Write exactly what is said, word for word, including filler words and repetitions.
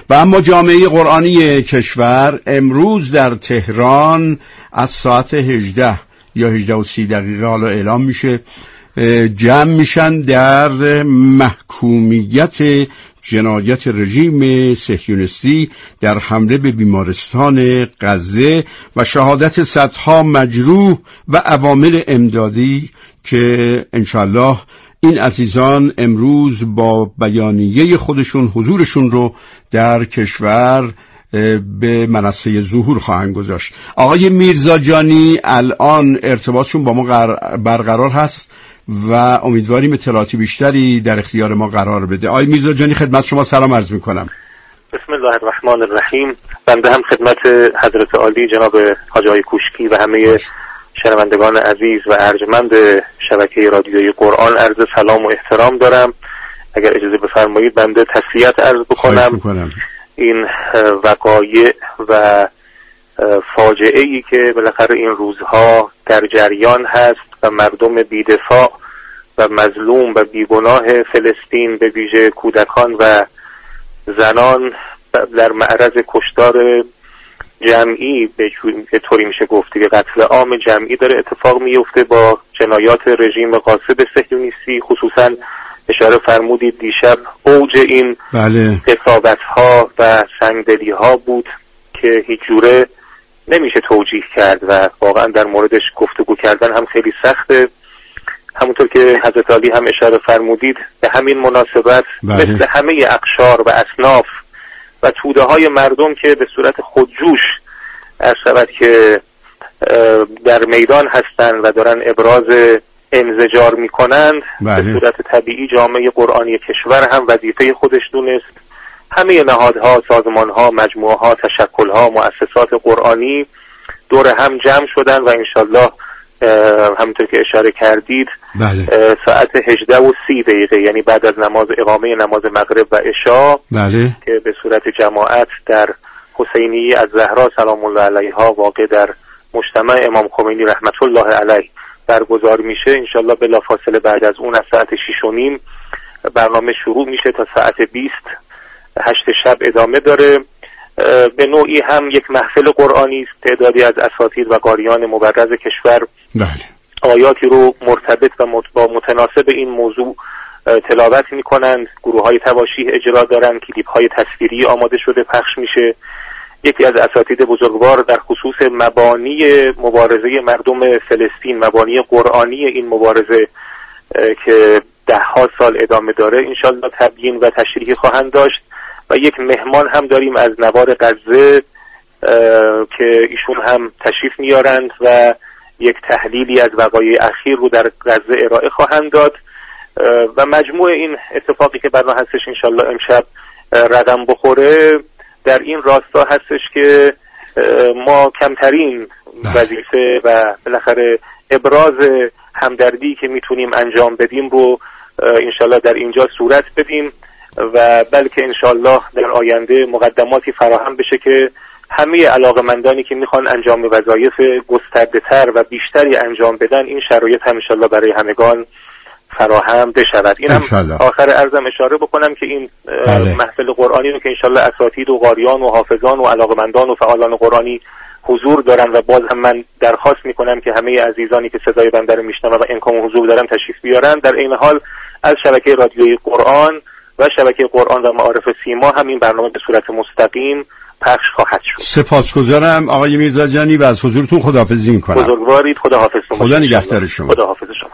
و اما جامعه قرآنی کشور امروز در تهران از ساعت هجده یا هجده و سی دقیقه حالا اعلام میشه جمع میشن در محکومیت جنایت رژیم صهیونیستی در حمله به بیمارستان غزه و شهادت صدها مجروح و عوامل امدادی که انشالله این عزیزان امروز با بیانیه خودشون حضورشون رو در کشور به منصه ظهور خواهند گذاشت. آقای میرزا جانی الان ارتباطشون با ما برقرار هست و امیدواریم اطلاعاتی بیشتری در اختیار ما قرار بده. آقای میرزا جانی خدمت شما سلام عرض میکنم. بسم الله الرحمن الرحیم. بنده هم خدمت حضرت عالی جناب حاج آقای کوشکی و همه شنوندگان عزیز و ارجمند شبکه رادیویی قرآن عرض سلام و احترام دارم. اگر اجازه بفرمایید بنده تسلیت عرض بکنم. این وقایع و فاجعه ای که بالاخره این روزها در جریان هست و مردم بی‌دفاع و مظلوم و بیگناه فلسطین به ویژه کودکان و زنان در معرض کشتار جمعی به طوری میشه گفت که قتل عام جمعی داره اتفاق میفته با جنایات رژیم غاصب صهیونیستی. خصوصا اشاره فرمودید دیشب اوج این بله. قساوت ها و سنگدلی ها بود که هیچ جوره نمیشه توجیه کرد و واقعا در موردش گفتگو کردن هم خیلی سخته. همونطور که حضرت علی هم اشاره فرمودید به همین مناسبت بله. مثل همه اقشار و اصناف و توده های مردم که به صورت خودجوش عرض شود که در میدان هستند و دارن ابراز انزجار میکنند بله. به صورت طبیعی جامعه قرآنی کشور هم وظیفه خودش دونست. همه نهادها، سازمانها، مجموعه‌ها، تشکل‌ها، مؤسسات قرآنی دور هم جمع شدن و انشالله همونطور که اشاره کردید بله. ساعت هجده و سی دقیقه یعنی بعد از نماز اقامه نماز مغرب و عشا بله. که به صورت جماعت در حسینی از زهرا سلام الله علیها واقع در مجتمع امام خمینی رحمت الله علیه برگزار میشه. انشالله بلافاصله بعد از اون از ساعت شش و نیم برنامه شروع میشه تا ساعت بیست هشت شب ادامه داره. به نوعی هم یک محفل قرآنی است. تعدادی از اساتید و قاریان مبرز کشور بله. آیاتی رو مرتبط و با متناسب این موضوع تلاوت میکنند. گروه های تواشیح اجرا دارن، کلیپ های تصویری آماده شده پخش میشه. یکی از اساتید بزرگوار در خصوص مبانی مبارزه مردم فلسطین، مبانی قرآنی این مبارزه که ده ها سال ادامه داره انشالله تبیین و تشریح خواهند داشت. و یک مهمان هم داریم از نوار غزه که ایشون هم تشریف میارند و یک تحلیلی از وقایع اخیر رو در غزه ارائه خواهند داد و مجموع این اتفاقی که برنامه هستش انشالله امشب رقم بخوره در این راستا هستش که ما کمترین وظیفه و بالاخره ابراز همدردی که میتونیم انجام بدیم رو انشالله در اینجا صورت بدیم و بلکه انشالله در آینده مقدماتی فراهم بشه که همه علاقمندانی که میخوان انجام وظایف گسترده تر و بیشتری انجام بدن این شرایط هم انشالله برای همگان فراهم بشود. این هم آخر عرضم اشاره بکنم که این بله. محفل قرآنی رو که انشالله اساتید و قاریان و حافظان و علاقمندان و فعالان قرآنی حضور دارن و باز هم من درخواست میکنم که همه عزیزانی که صدای بنده رو میشنون و امکان حضور دارن تشریف بیارن. در این حال از شبکه رادیویی قرآن و شبکه قرآن و معارف سیما هم این برنامه به صورت مستقیم پخش خواهد شد. سپاسگزارم آقای میرزا جانی و از حضورتون خداحافظی میکنم. بزرگوارید. خدا حافظتون. خدا نگهدار شما. خدا حافظ شما.